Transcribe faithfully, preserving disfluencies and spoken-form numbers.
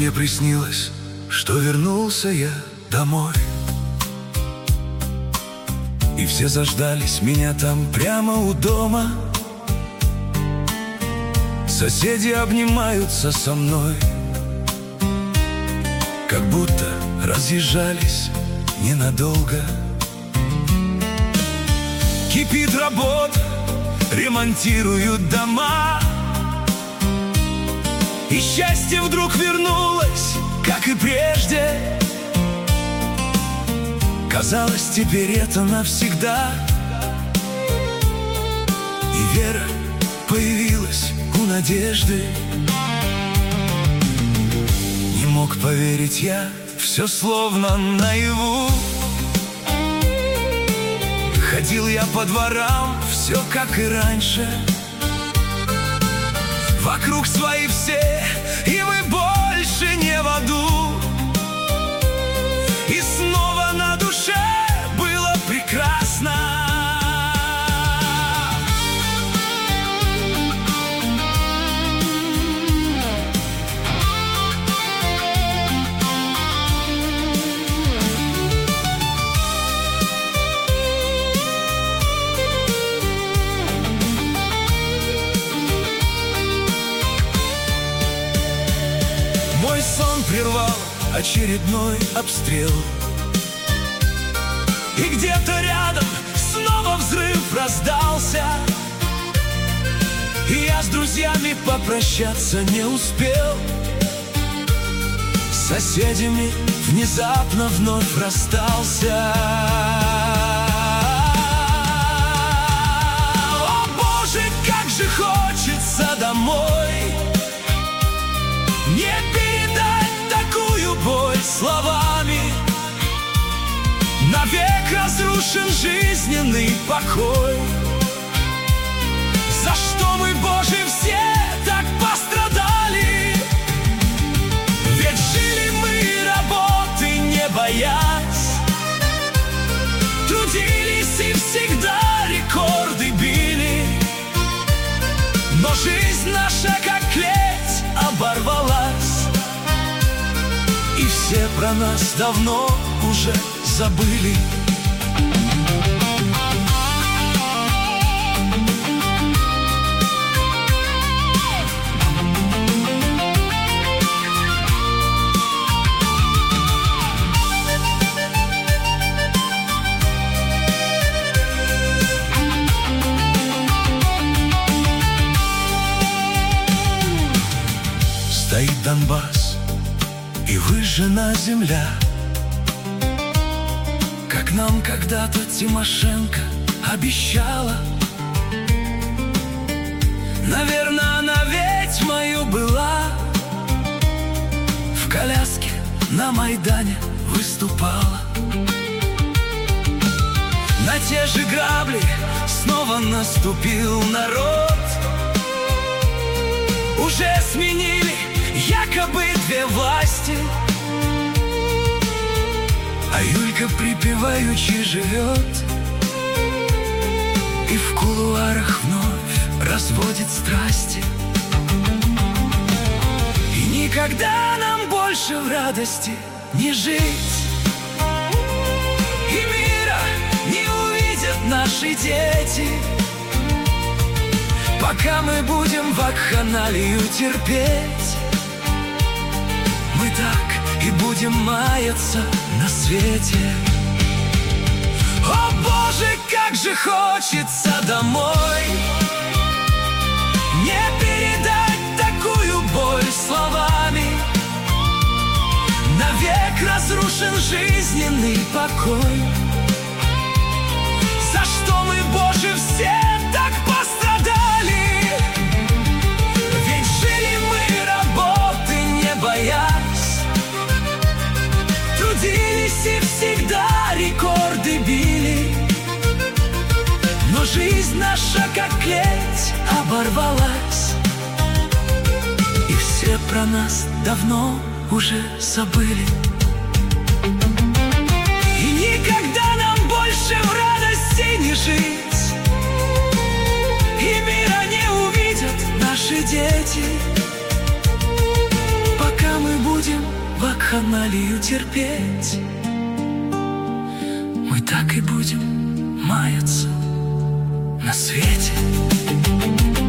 мне приснилось, что вернулся я домой, и все заждались меня там прямо у дома. Соседи обнимаются со мной, как будто разъезжались ненадолго. Кипит работа, ремонтируют дома, и счастье вдруг вернулось, как и прежде. Казалось, теперь это навсегда, и вера появилась у надежды. Не мог поверить я, все словно наяву. Ходил я по дворам, все как и раньше. Вокруг свои все, и мы больше не в аду. И снова на душе было прекрасно. Мой сон прервал очередной обстрел, и где-то рядом снова взрыв раздался. И я с друзьями попрощаться не успел. С соседями внезапно вновь расстался. О Боже, как же хочется домой! Не передать такую боль словами. Навек разрушен жизненный покой. За что мы, Боже, все так пострадали? Ведь жили мы работы не боясь, трудились и всегда рекорды били. Но жизнь наша, как клеть, оборвалась, и все про нас давно уже забыли. Стоит Донбасс и выжжена земля, как нам когда-то Тимошенко обещала. Наверное, она ведьмою была, в коляске на Майдане выступала. На те же грабли снова наступил народ. Уже сменили якобы две власти, а Юлька припеваючи живет, и в кулуарах вновь разводит страсти. И никогда нам больше в радости не жить, и мира не увидят наши дети, пока мы будем вакханалию терпеть. Мы так и будем маяться на свете. О Боже, как же хочется домой! Не передать такую боль словами. Навек разрушен жизненный покой. За что мы, Боже, все так пострадали? Ведь жили мы работы не боясь, трудились и всегда рекорды били. Но жизнь наша, как клеть, оборвалась, и все про нас давно уже забыли. И никогда нам больше в радости не жить, и мира не увидят наши дети, пока мы будем вакханалию терпеть. Мы так и будем маяться на свете.